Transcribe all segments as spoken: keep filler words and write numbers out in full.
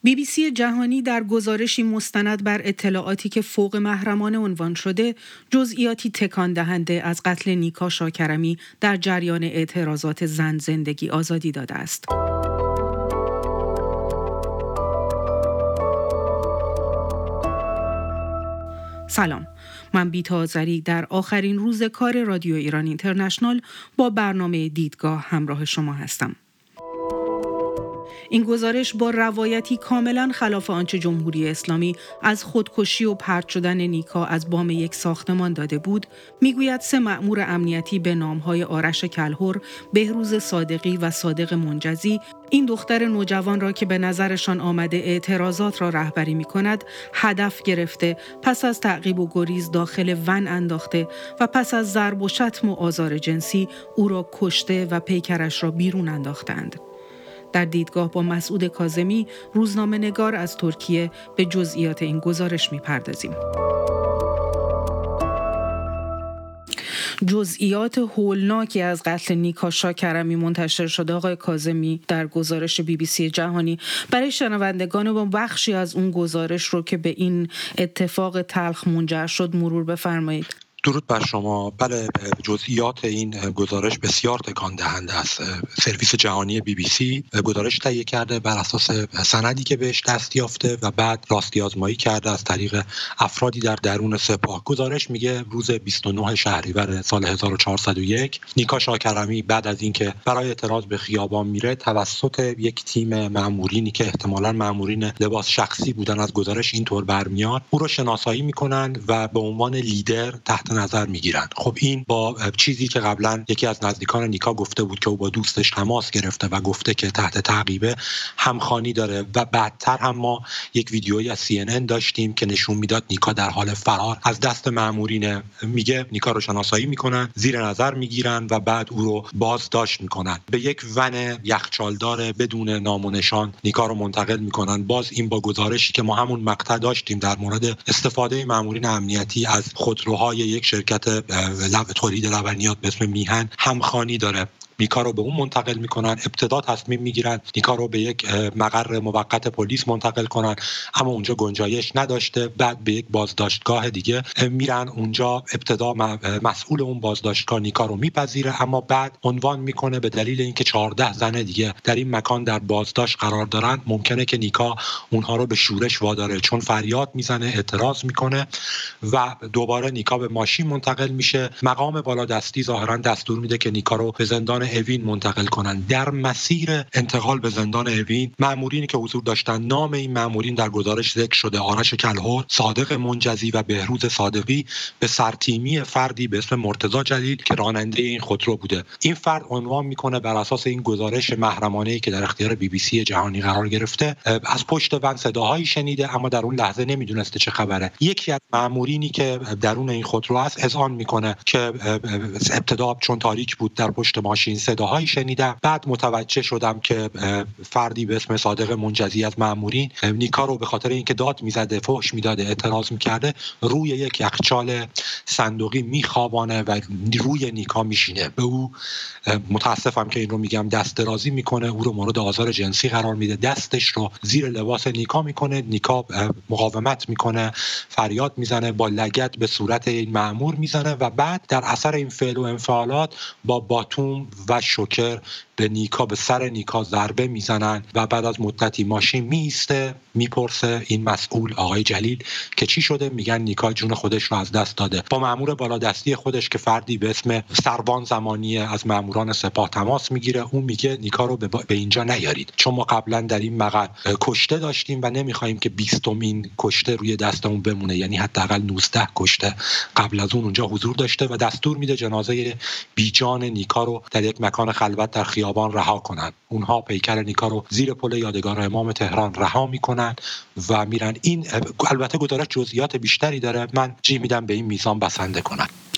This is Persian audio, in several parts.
بی بی سی جهانی در گزارشی مستند بر اطلاعاتی که فوق محرمانه عنوان شده، جزئیاتی تکان دهنده از قتل نیکا شاکرمی در جریان اعتراضات زن زندگی آزادی داده است. سلام، من بیتا آذری در آخرین روز کار رادیو ایران اینترنشنال با برنامه دیدگاه همراه شما هستم. این گزارش با روایتی کاملا خلاف آنچه جمهوری اسلامی از خودکشی و پرت شدن نیکا از بام یک ساختمان داده بود، میگوید سه مأمور امنیتی به نامهای آرش کلهر، بهروز صادقی و صادق منجزی این دختر نوجوان را که به نظرشان آمده اعتراضات را رهبری می‌کند، هدف گرفته، پس از تعقیب و گریز داخل ون انداخته و پس از ضرب و شتم و آزار جنسی او را کشته و پیکرش را بیرون انداختند. در دیدگاه با مسعود کاظمی، روزنامه‌نگار از ترکیه، به جزئیات این گزارش می‌پردازیم. جزئیات هولناکی از قتل نیکا شاکرمی منتشر شده آقای کاظمی در گزارش بی بی سی جهانی. برای شنوندگان با بخشی از اون گزارش رو که به این اتفاق تلخ منجر شد مرور بفرمایید. درود بر شما. بله، جزئیات این گزارش بسیار تکان دهنده است. سرویس جهانی بی بی سی گزارش تهیه کرده بر اساس سندی که بهش دست یافته و بعد راستی آزمایی کرده از طریق افرادی در درون سپاه. گزارش میگه روز بیست و نه شهریور سال هزار و چهارصد و یک نیکا شاکرمی بعد از اینکه برای اعتراض به خیابان میره توسط یک تیم مامورینی که احتمالاً مامورین لباس شخصی بودن، از گزارش اینطور برمیاد، او رو شناسایی میکنن و به عنوان لیدر تحت نظر میگیرن. خب این با چیزی که قبلا یکی از نزدیکان نیکا گفته بود که او با دوستش تماس گرفته و گفته که تحت تعقیبه همخوانی داره و بعدتر هم ما یک ویدیویی از سی ان ان داشتیم که نشون میداد نیکا در حال فرار از دست مامورین. میگه نیکا رو شناسایی میکنن، زیر نظر میگیرن و بعد او رو بازداشت میکنن. به یک ون یخچالدار بدون نام و نشان نیکا رو منتقل میکنن. باز این با گزارشی که ما همون مقطع داشتیم در مورد استفاده مامورین امنیتی از خودروهای یک شرکت لب تولید لبنیات به اسم میهن همخوانی داره. نیکا رو به اون منتقل میکنن. ابتدا تصمیم میگیرن نیکا رو به یک مقر موقت پلیس منتقل کنن، اما اونجا گنجایش نداشته. بعد به یک بازداشتگاه دیگه میرن. اونجا ابتدا مسئول اون بازداشتگاه نیکا رو میپذیره، اما بعد عنوان میکنه به دلیل اینکه چهارده زن دیگه در این مکان در بازداشت قرار دارن ممکنه که نیکا اونها رو به شورش واداره، چون فریاد میزنه، اعتراض میکنه و دوباره نیکا به ماشین منتقل میشه. مقام بالادستی ظاهرا دستور میده که نیکا رو به زندان اوین منتقل کنن. در مسیر انتقال به زندان اوین مامورینی که حضور داشتن، نام این مامورین در گزارش ذکر شده: آرش کلهر، صادق منجزی و بهروز صادقی، به سرتیمی فردی به اسم مرتضی جلیل که راننده این خودرو بوده. این فرد عنوان میکنه بر اساس این گزارش محرمانه‌ای که در اختیار بی بی سی جهانی قرار گرفته، از پشت ون صداهایی شنیده اما در اون لحظه نمیدونسته چه خبره. یکی از مامورینی که درون این خودرو است اذعان میکنه که ابتدا چون تاریک بود در پشت ماشین صداهایی شنیدم، بعد متوجه شدم که فردی به اسم صادق منجزی از مامورین نیکا رو به خاطر اینکه داد میزده، فحش میداده، اعتراض میکرده، روی یک یخچال صندوقی میخوابانه و روی نیکا میشینه. به او متاسفم که این رو میگم دست درازی میکنه، او رو مورد آزار جنسی قرار میده، دستش رو زیر لباس نیکا میکنه. نیکا مقاومت میکنه، فریاد میزنه، با لگد به صورت این مأمور میزنه و بعد در اثر این فعل و انفعالات با باتوم و شوکر به نیکا، به سر نیکا ضربه میزنن و بعد از مدتی ماشین میسته. میپرسه این مسئول آقای جلیل که چی شده؟ میگن نیکا جون خودش رو از دست داده. با مأمور بالادستی خودش که فردی به اسم سروان زمانی از مأموران سپاه تماس میگیره. اون میگه نیکا رو به اینجا نیارید، چون ما قبلا در این مقر کشته داشتیم و نمیخوایم که بیستمین کشته روی دستمون بمونه، یعنی حداقل نوزده کشته قبل از اون اونجا حضور داشته و دستور میده جنازه بیجان نیکا رو در یک مکان خلوت در خیابان رها کنن. اونها پیکر نیکا رو زیر پل یادگار امام تهران رها میکنن و میرن. این البته گزارش جزئیات بیشتری داره، من جی میدم به این میزان بسنده کنن.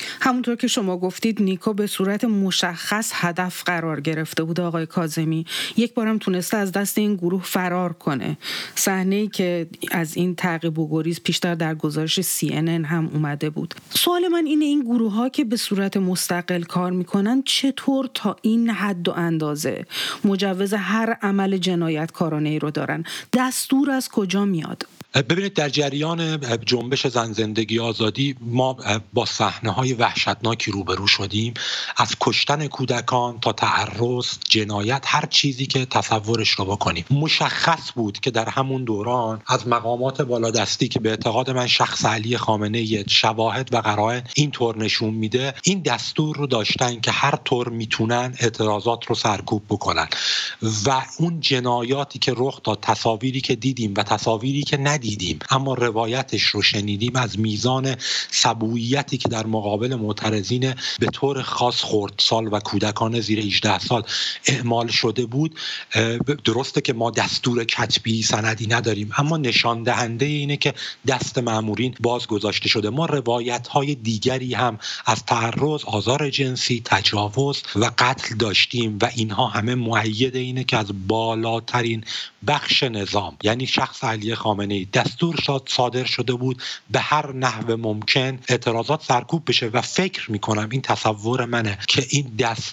همونطور که شما گفتید نیکا به صورت مشخص هدف قرار گرفته بود آقای کاظمی. یک بارم تونسته از دست این گروه فرار کنه. صحنه‌ای که از این تعقیب و گریز پیشتر در گزارش سی ان ان هم اومده بود. سوال من اینه این گروه‌ها که به صورت مستقل کار میکنن چطور تا این حد و اندازه مجوز هر عمل جنایتکارانه‌ای رو دارن؟ دستور از کجا میاد؟ ببینید در جریان جنبش زن زندگی آزادی ما با صحنه‌های وحشتناکی روبرو شدیم، از کشتن کودکان تا تعرض، جنایت، هر چیزی که تصورش رو بکنیم. مشخص بود که در همون دوران از مقامات بالادستی که به اعتقاد من شخص علی خامنه‌ای شواهد و قرائن اینطور نشون میده، این دستور رو داشتن که هر طور میتونن اعتراضات رو سرکوب بکنن و اون جنایاتی که رخ داد، تصاویری که دیدیم و تصاویری که ندیدیم اما روایتش رو شنیدیم، از میزان سبوییتی که در مقابل معترضین به طور خاص خردسال و کودکان زیر هجده سال اعمال شده بود. درسته که ما دستور کتبی سندی نداریم اما نشان دهنده اینه که دست مأمورین باز گذاشته شده. ما روایت‌های دیگری هم از تعرض، آزار جنسی، تجاوز و قتل داشتیم و اینها همه مؤید اینه که از بالاترین بخش نظام، یعنی شخص علی خامنه‌ای، دستور شد صادر شده بود به هر نحو ممکن اعتراضات سرکوب بشه و فکر میکنم این تصور منه که این دست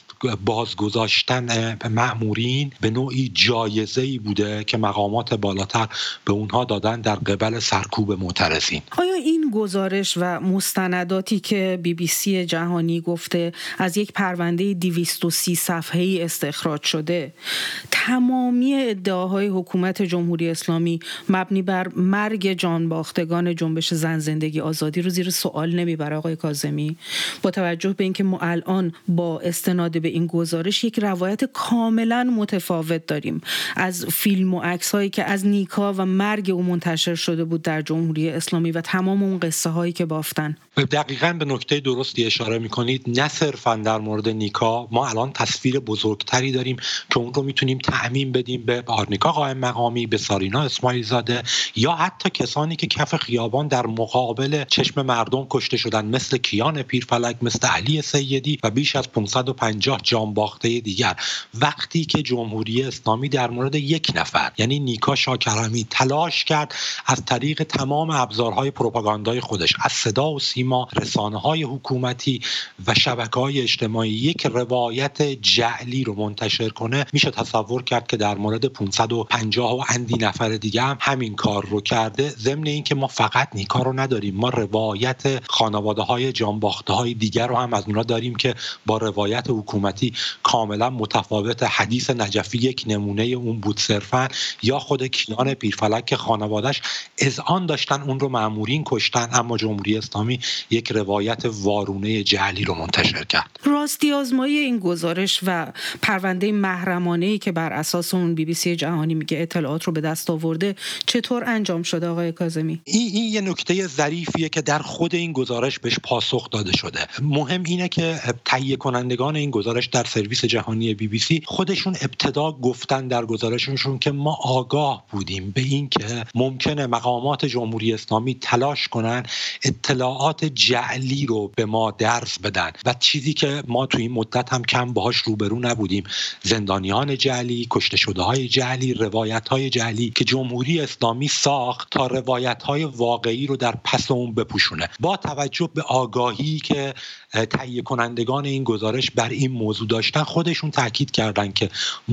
بازگذاشتن مأمورین به نوعی جایزه‌ای بوده که مقامات بالاتر به اونها دادن در قبل سرکوب معترضین. آیا این گزارش و مستنداتی که بی بی سی جهانی گفته از یک پرونده دویست و سی صفحه‌ای استخراج شده، تمامی ادعاهای حکومت جمهوری اسلامی مبنی بر مرگ جانباختگان جنبش زن زندگی آزادی رو زیر سوال نمیبره آقای کاظمی؟ با توجه به اینکه ما الان با استناد به این گزارش یک روایت کاملا متفاوت داریم از فیلم و عکس‌هایی که از نیکا و مرگ او منتشر شده بود در جمهوری اسلامی و تمام اون قصه هایی که بافتن. دقیقاً به نکته درستی اشاره می‌کنید. نه صرفاً در مورد نیکا، ما الان تصویر بزرگتری داریم که اون رو میتونیم تعمیم بدیم به آرنیکا قائم مقامی، به سارینا اسماعیل زاده یا حتی کسانی که کف خیابان در مقابل چشم مردم کشته شدن، مثل کیان پیرفلک، مثل علی سیدی و بیش از پانصد و پنجاه جانباخته دیگر. وقتی که جمهوری اسلامی در مورد یک نفر، یعنی نیکا شاکرمی، تلاش کرد از طریق تمام ابزارهای پروپاگاندای خودش، از صدا و سیما، رسانه‌های حکومتی و شبکه‌های اجتماعی، یک روایت جعلی رو منتشر کنه، میشه تصور کرد که در مورد پانصد و پنجاه و اندی نفر دیگه هم همین کار رو کرده. ضمن این که ما فقط نیکا رو نداریم، ما روایت خانواده‌های جانباخته‌های دیگر رو هم از اونها داریم که با روایت حکومتی کاملا متفاوت. حدیث نجفی یک نمونه اون بود صرفا، یا خود کیان پیرفلک که خانواده‌اش اذعان داشتن اون رو مأمورین کشتن اما جمهوری اسلامی یک روایت وارونه جعلی رو منتشر کرد. راستی آزمایی این گزارش و پرونده محرمانه‌ای که بر اساس اون بی بی سی جهانی میگه اطلاعات رو به دست آورده چطور انجام شده آقای کاظمی؟ این این یه نکته ظریفیه که در خود این گزارش بهش پاسخ داده شده. مهم اینه که تهیه کنندگان این گزارش در سرویس جهانی بی بی سی خودشون ابتدا گفتن در گزارششون که ما آگاه بودیم به این که ممکنه مقامات جمهوری اسلامی تلاش کنن اطلاعات جعلی رو به ما درس بدن و چیزی که ما توی این مدت هم کم باهاش روبرو نبودیم، زندانیان جعلی، کشته شده های جعلی، روایت های جعلی که جمهوری اسلامی ساخت تا روایت های واقعی رو در پس اون بپوشونه. با توجه به آگاهی که تهیه کنندگان این گزارش بر این موضوع داشتن، خودشون تاکید کردن که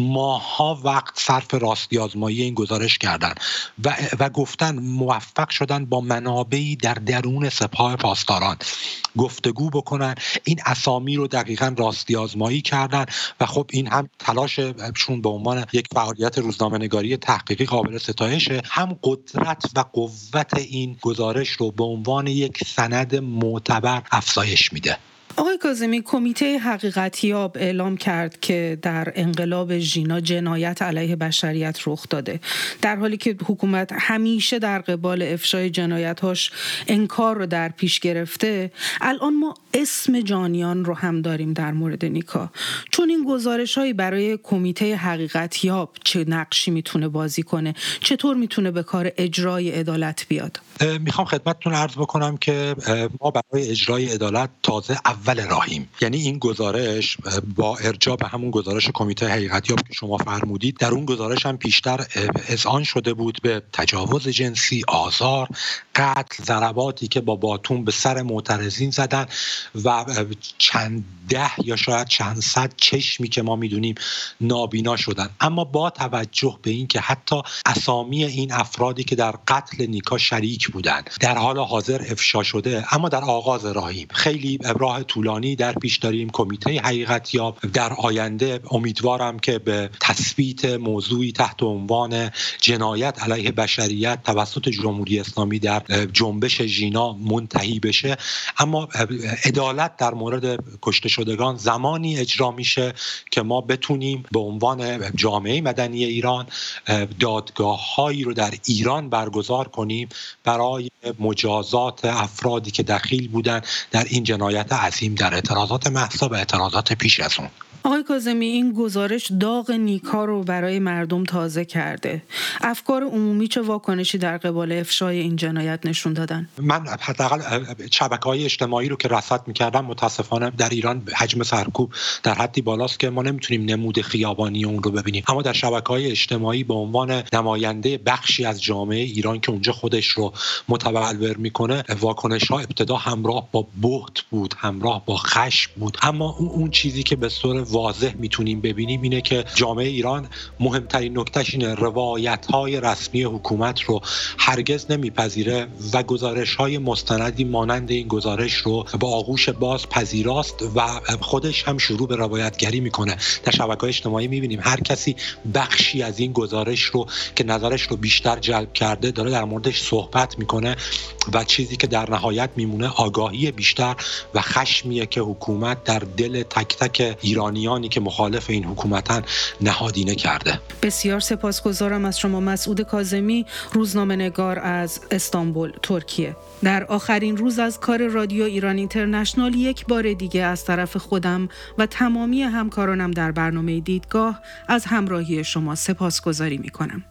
ماها وقت صرف راستی آزمایی این گزارش کردن و, و گفتن موفق شدن با منابعی در درون سپاه پاسداران گفتگو بکنن، این اسامی رو دقیقاً راستی آزمایی کردن و خب این هم تلاششون به عنوان یک فعالیت روزنامه‌نگاری تحقیقی قابل ستایشه، هم قدرت و قوت این گزارش رو به عنوان یک سند معتبر افزایش میده. آقای کاظمی، کمیته حقیقتیاب اعلام کرد که در انقلاب ژینا جنایت علیه بشریت رخ داده، در حالی که حکومت همیشه در قبال افشای جنایت‌هاش انکار رو در پیش گرفته. الان ما اسم جانیان رو هم داریم در مورد نیکا. چون این گزارش‌هایی برای کمیته حقیقتیاب چه نقشی میتونه بازی کنه؟ چطور میتونه به کار اجرای عدالت بیاد؟ میخوام خدمتتون عرض بکنم که ما برای اجرای عدالت تازه اول راهیم. یعنی این گزارش با ارجاع به همون گزارش کمیته حقیقتیاب که شما فرمودید، در اون گزارش هم پیشتر اذعان شده بود به تجاوز جنسی، آزار، قتل، ضرباتی که با باتون به سر معترضین زدن و چند ده یا شاید چند صد چشمی که ما میدونیم نابینا شدن. اما با توجه به این که حتی اسامی این افرادی که در قتل نیکا شریک بودن در حال حاضر افشا شده، اما در آغاز راهیم. خیلی راه طولانی در پیش داریم. کمیته حقیقتیاب در آینده امیدوارم که به تثبیت موضوعی تحت عنوان جنایت علیه بشریت توسط جمهوری اسلامی در جنبش ژینا منتهی بشه. اما عدالت در مورد کشته شدگان زمانی اجرا میشه که ما بتونیم به عنوان جامعه مدنی ایران دادگاه‌هایی رو در ایران برگزار کنیم برای مجازات افرادی که دخیل بودن در این جنایت عظیم، در اعتراضات مهسا و اعتراضات پیش از اون. آقای کاظمی، این گزارش داغ نیکا رو برای مردم تازه کرده. افکار عمومی چه واکنشی در قبال افشای این جنایت نشون دادن؟ من حداقل شبکه‌های اجتماعی رو که رصد می‌کردم، متاسفانه در ایران حجم سرکوب در حدی بالاست که ما نمیتونیم نمود خیابانی اون رو ببینیم. اما در شبکه‌های اجتماعی به عنوان نماینده بخشی از جامعه ایران که اونجا خودش رو متبلور میکنه، واکنش‌ها ابتدا همراه با بهت بود، همراه با خشم بود. اما اون چیزی که به صورت واضح میتونیم ببینیم اینه که جامعه ایران مهمترین نکتهش اینه، روایت‌های رسمی حکومت رو هرگز نمیپذیره و گزارش‌های مستندی مانند این گزارش رو با آغوش باز پذیراست و خودش هم شروع به روایتگری میکنه. در شبکه‌های اجتماعی میبینیم هر کسی بخشی از این گزارش رو که نظرش رو بیشتر جلب کرده داره در موردش صحبت میکنه و چیزی که در نهایت میمونه آگاهی بیشتر و خشمیه که حکومت در دل تک تک ایرانیانی که مخالف این حکومتن نهادینه کرده. بسیار سپاسگزارم از شما مسعود کاظمی، روزنامه‌نگار از استانبول، ترکیه. در آخرین روز از کار رادیو ایران اینترنشنال یک بار دیگه از طرف خودم و تمامی همکارانم در برنامه دیدگاه از همراهی شما سپاسگزاری می‌کنم.